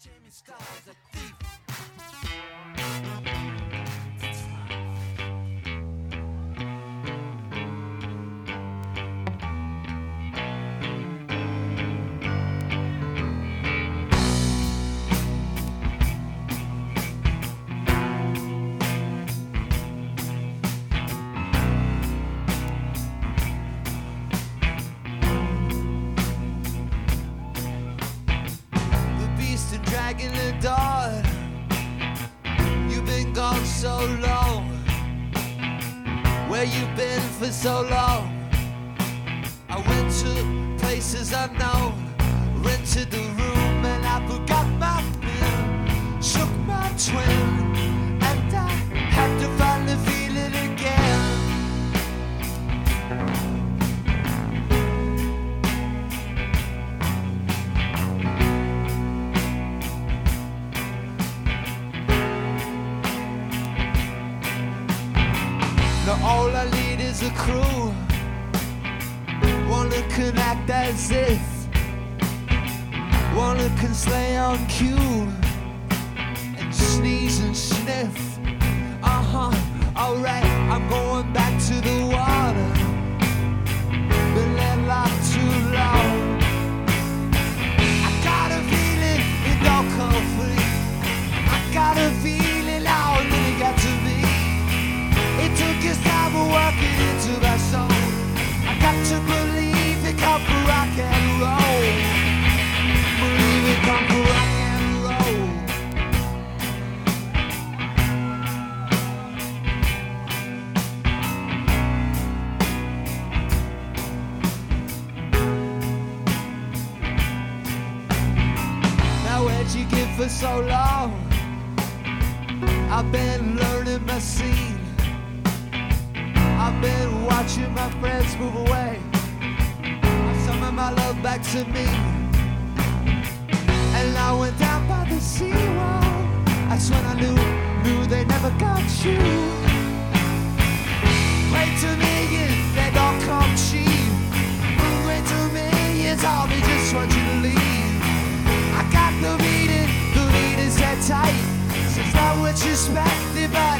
Jamie Starr's a thief. Dragging the door. You've been gone so long. Where you been for so long? I went to places unknown, rented the room and I forgot my pen, shook my twin, and I had to finally feel it again. Now all I need is a crew, one that can act as if, one that can slay on cue, and sneeze and sniff. Alright, I'm going back to the water, been landlocked too long. I got a feeling it don't come free, I got a feeling how it really got to me. It took his time of working into my soul. I got to believe it come for rock and roll. Believe it come for rock and roll. Now where'd you get for so long? I've been learning my scene. I've been watching my friends move away, some of my love back to me. And I went down by the seawall. That's when I knew they never got you. Great to millions, they don't come cheap. Great to millions, all they just want you to leave. I got the beat is that tight. It's not what you expected, but